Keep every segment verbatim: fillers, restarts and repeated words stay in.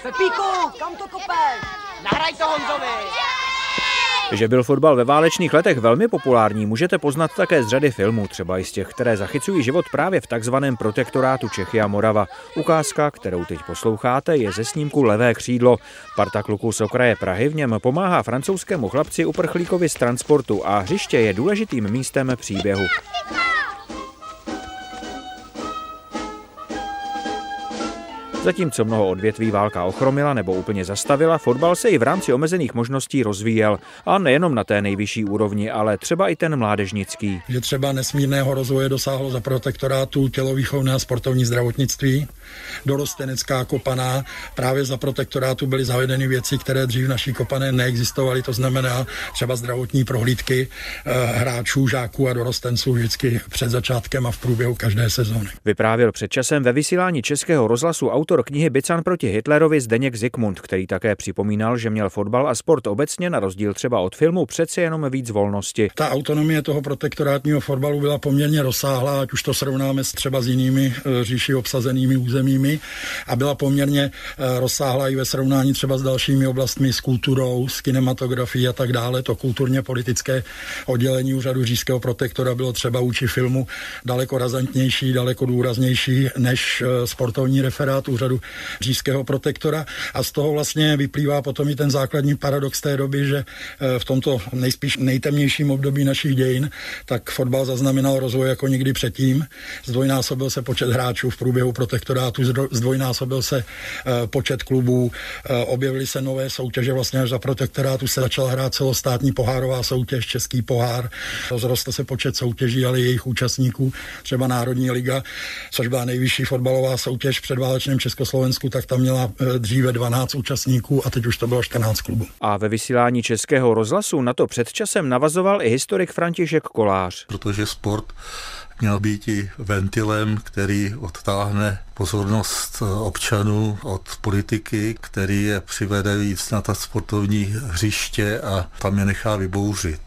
Pepíku, kam to kopeš? Nahraj to Honzovi! Že byl fotbal ve válečných letech velmi populární, můžete poznat také z řady filmů, třeba i z těch, které zachycují život právě v takzvaném protektorátu Čechy a Morava. Ukázka, kterou teď posloucháte, je ze snímku Levé křídlo. Parta kluků z okraje Prahy v něm pomáhá francouzskému chlapci uprchlíkovi z transportu a hřiště je důležitým místem příběhu. Zatímco mnoho odvětví válka ochromila nebo úplně zastavila, fotbal se i v rámci omezených možností rozvíjel. A nejenom na té nejvyšší úrovni, ale třeba i ten mládežnický. Že třeba nesmírného rozvoje dosáhlo za protektorátu tělovýchovné a sportovní zdravotnictví, dorostenecká kopaná. Právě za protektorátu byly zavedeny věci, které dřív naší kopané neexistovaly, to znamená třeba zdravotní prohlídky hráčů, žáků a dorostenců vždycky před začátkem a v průběhu každé sezóny. Vyprávěl před časem ve vysílání Českého rozhlasu autor knihy Bican proti Hitlerovi Zdeněk Zikmund, který také připomínal, že měl fotbal a sport obecně na rozdíl třeba od filmu přeci jenom víc volnosti. Ta autonomie toho protektorátního fotbalu byla poměrně rozsáhlá, ať už to srovnáme s třeba s jinými říši obsazenými územími, a byla poměrně rozsáhlá i ve srovnání třeba s dalšími oblastmi, s kulturou, s kinematografií a tak dále. To kulturně politické oddělení úřadu říšského protektora bylo třeba vůči filmu daleko razantnější, daleko důraznější než sportovní referát úřadu říšského protektora, a z toho vlastně vyplývá potom i ten základní paradox té doby, že v tomto nejspíš nejtemnějším období našich dějin tak fotbal zaznamenal rozvoj jako nikdy předtím. Zdvojnásobil se počet hráčů v průběhu protektorátu, zdvojnásobil se počet klubů, objevily se nové soutěže, vlastně až za protektorátu se začala hrát celostátní pohárová soutěž, český pohár, rozrostl se počet soutěží, ale jejich účastníků, třeba Národní liga, což byla nejvyšší fotbalová soutěž před válečném Československu, tak tam měla dříve dvanáct účastníků a teď už to bylo čtrnáct klubů. A ve vysílání Českého rozhlasu na to před časem navazoval i historik František Kolář. Protože sport měl být i ventilem, který odtáhne pozornost občanů od politiky, který je přivede víc na ta sportovní hřiště a tam je nechá vybouřit.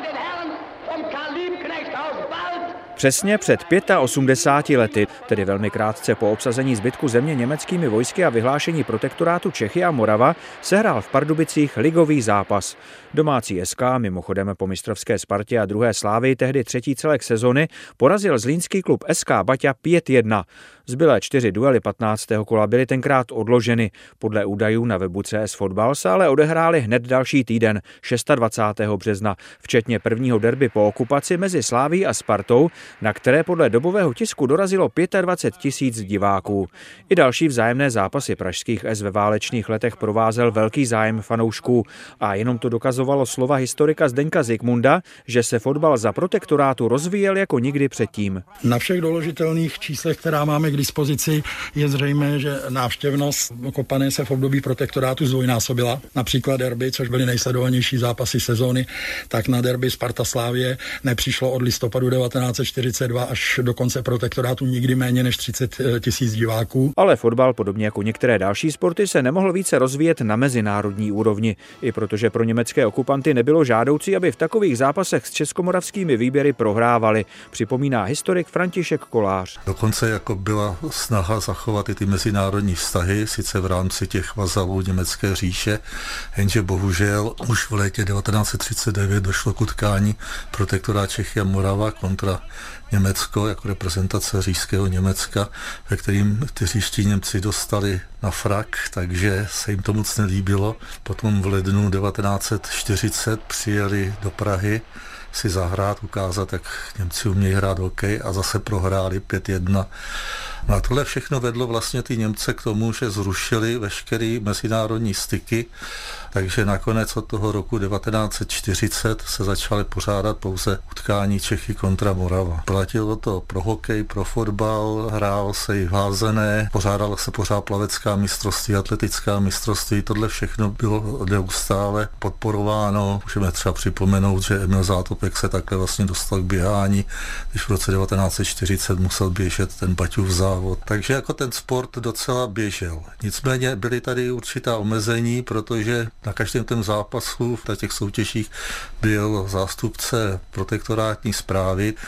Přesně před osmdesáti pěti lety, tedy velmi krátce po obsazení zbytku země německými vojsky a vyhlášení protektorátu Čechy a Morava, sehrál v Pardubicích ligový zápas. Domácí S K, mimochodem po mistrovské Spartě a druhé Slávii, tehdy třetí celek sezony, porazil zlínský klub S K Baťa pět jedna. Zbylé čtyři duely patnáctého kola byly tenkrát odloženy. Podle údajů na webu C S Fotbal se ale odehrály hned další týden, dvacátého šestého března, včetně prvního derby po okupaci mezi Slávií a Spartou, na které podle dobového tisku dorazilo dvacet pět tisíc diváků. I další vzájemné zápasy pražských S ve válečných letech provázel velký zájem fanoušků a jenom to dokazovalo slova historika Zdeňka Zikmunda, že se fotbal za protektorátu rozvíjel jako nikdy předtím. Na všech doložitelných číslech, která máme k dispozici, je zřejmé, že návštěvnost Kopané se v období protektorátu zdvojnásobila. Například derby, což byly nejsledovanější zápasy sezóny, tak na derby Sparta Slávie nepřišlo od listopadu devatenáct set čtyřicet dva až do konce protektorátu nikdy méně než třicet tisíc diváků. Ale fotbal, podobně jako některé další sporty, se nemohl více rozvíjet na mezinárodní úrovni, i protože pro německé okupanty nebylo žádoucí, aby v takových zápasech s českomoravskými výběry prohrávali, připomíná historik František Kolář. Dokonce jako byla snaha zachovat i ty mezinárodní vztahy, sice v rámci těch vazalů německé říše, jenže bohužel už v létě devatenáct set třicet devět došlo k utkání protektorát Čechy a Morava kontra Německo jako reprezentace říšského Německa, ve kterým ty říští Němci dostali na frak, takže se jim to moc nelíbilo. Potom v lednu devatenáct set čtyřicet přijeli do Prahy si zahrát, ukázat, jak Němci umějí hrát hokej, a zase prohráli pět jedna. No a tohle všechno vedlo vlastně ty Němce k tomu, že zrušili veškeré mezinárodní styky, takže nakonec od toho roku devatenáct set čtyřicet se začaly pořádat pouze utkání Čechy kontra Morava. Platilo to pro hokej, pro fotbal, hrál se i házené, pořádala se pořád plavecká mistrovství, atletická mistrovství, tohle všechno bylo neustále podporováno. Můžeme třeba připomenout, že Emil Zátopek se takhle vlastně dostal k běhání, když v roce devatenáct set čtyřicet musel běžet ten Baťův závod. Takže jako ten sport docela běžel. Nicméně byly tady určitá omezení, protože na každém tom zápasu v těch soutěžích byl zástupce protektorátní správy,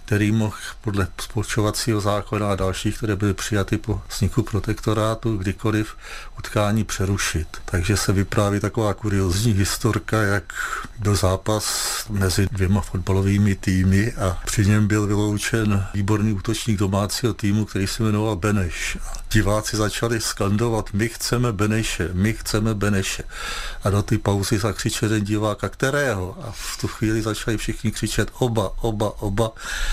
který mohl podle spolčovacího zákona a dalších, které byly přijaty po vzniku protektorátu, kdykoliv utkání přerušit. Takže se vypráví taková kuriózní historka, jak byl zápas mezi dvěma fotbalovými týmy a při něm byl vyloučen výborný útočník domácího týmu, který se jmenoval Beneš. A diváci začali skandovat: my chceme Beneše, my chceme Beneše. A do té pauzy zakřičel ten divák: a kterého? A v tu chvíli začali všichni křičet: oba, oba, oba.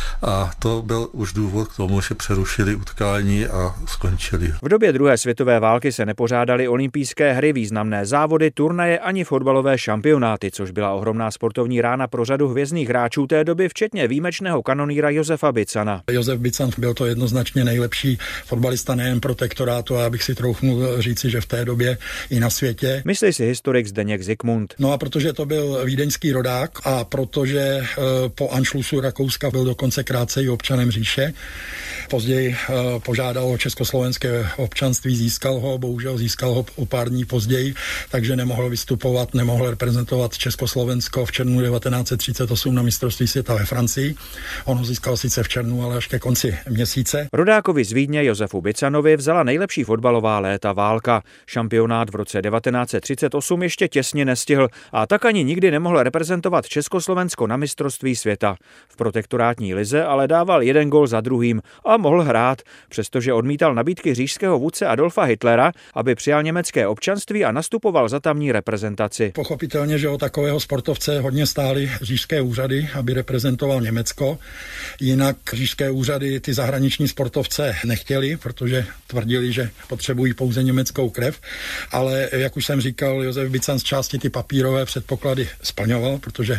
A to byl už důvod k tomu, že přerušili utkání a skončili. V době druhé světové války se nepořádaly olympijské hry, významné závody, turnaje ani fotbalové šampionáty, což byla ohromná sportovní rána pro řadu hvězdných hráčů té doby, včetně výjimečného kanonýra Josefa Bicana. Josef Bican byl to jednoznačně nejlepší fotbalista nejen protektorátu, a já bych si troufnul říci, že v té době i na světě. Myslí si historik Zdeněk Zikmund. No a protože to byl vídeňský rodák a protože po anšlusu Rakouska byl dokonce krátce i občanem říše, později požádal o československé občanství, získal ho, bohužel získal ho o pár dní později, takže nemohl vystupovat, nemohl reprezentovat Československo v červnu devatenáct set třicet osm na mistrovství světa ve Francii. On ho získal sice v červnu, ale až ke konci měsíce. Rodákovi z Vídně Josefu Bicanovi vzala nejlepší fotbalová léta válka. Šampionát v roce devatenáct set třicet osm ještě těsně nestihl a tak ani nikdy nemohl reprezentovat Československo na mistrovství světa. V protektorátní lize ale dával jeden gól za druhým a mohl hrát, přestože odmítal nabídky říšského vůdce Adolfa Hitlera, aby přijal německé občanství a nastupoval za tamní reprezentaci. Pochopitelně, že o takového sportovce hodně stály říšské úřady, aby reprezentoval Německo. Jinak říšské úřady ty zahraniční sportovce nechtěli, protože tvrdili, že potřebují pouze německou krev, ale jak už jsem říkal, Josef Bican z části ty papírové předpoklady splňoval, protože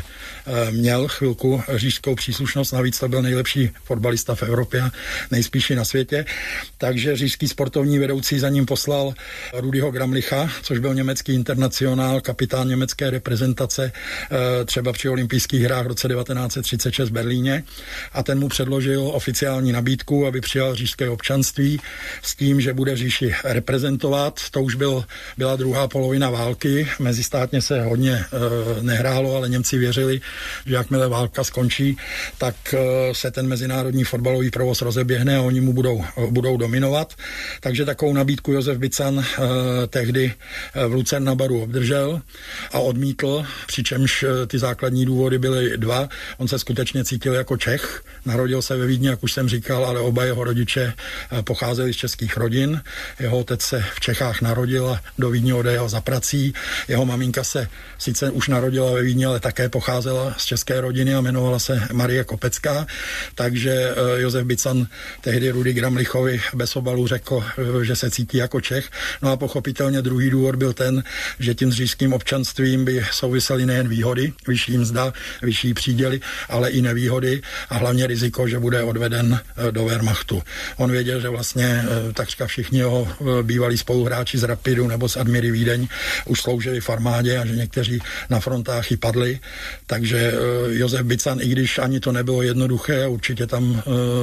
měl chvilku říšskou příslušnost, navíc to byl nejlepší fotbalista v Evropě, nejspíš na světě, takže říšský sportovní vedoucí za ním poslal Rudyho Gramlicha, což byl německý internacionál, kapitán německé reprezentace třeba při olympijských hrách v roce devatenáct set třicet šest v Berlíně, a ten mu předložil oficiální nabídku, aby přijal říšské občanství s tím, že bude říši reprezentovat. To už byl, byla druhá polovina války, mezistátně se hodně e, nehrálo, ale Němci věřili, že jakmile válka skončí, tak e, se ten mezinárodní fotbalový provoz rozeběhne a oni mu budou, budou dominovat. Takže takovou nabídku Josef Bican e, tehdy v Lucerna Baru obdržel a odmítl, přičemž ty základní důvody byly dva. On se skutečně cítil jako Čech, narodil se ve Vídni, jak už jsem říkal, ale oba jeho rodiče pocházeli z českých rodin. Jeho otec se v Čechách narodil a do Vídně odejel za prací. Jeho maminka se sice už narodila ve Vídni, ale také pocházela z české rodiny a jmenovala se Marie Kopecká, takže Josef Bican tehdy Rudy Gramlichovi bez obalu řekl, že se cítí jako Čech. No a pochopitelně druhý důvod byl ten, že tím říšským občanstvím by souvisely nejen výhody, vyšší mzda, vyšší příděly, ale i nevýhody a hlavně riziko, že bude odveden do Wehrmachtu. On věděl, že vlastně takřka všichni jeho bývalí spoluhráči z Rapidu nebo z Admiry Vídeň už sloužili v armádě a že někteří na frontách i padli. Takže Josef Bican, i když ani to nebylo jednoduché, určitě tam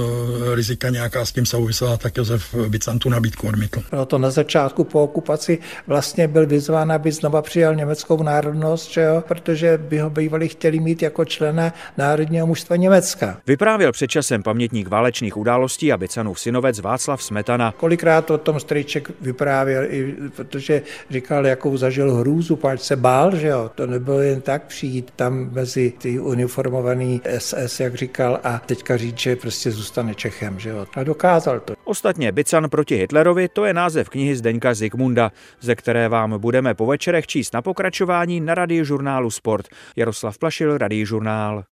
rizika nějaká s tím souvisela, tak Josef Bican tu nabídku odmítl. Proto na začátku po okupaci vlastně byl vyzván, aby znova přijal německou národnost, že jo? Protože by ho bývali chtěli mít jako člena národního mužstva Německa. Vyprávěl před časem pamětník válečných událostí a Bicanův synovec Václav Smetana. Kolikrát o tom strýček vyprávěl, i protože říkal, jakou zažil hrůzu, páč se bál, že jo. To nebylo jen tak přijít tam mezi ty uniformovaný S S, jak říkal, a teďka říct, že prostě zůstane Čechem, že jo. A dokázal to. Ostatně Bican proti Hitlerovi, to je název knihy Zdeňka Zikmunda, ze které vám budeme po večerech číst na pokračování na Radiožurnálu Sport. Jaroslav Plašil, Radiožurnál.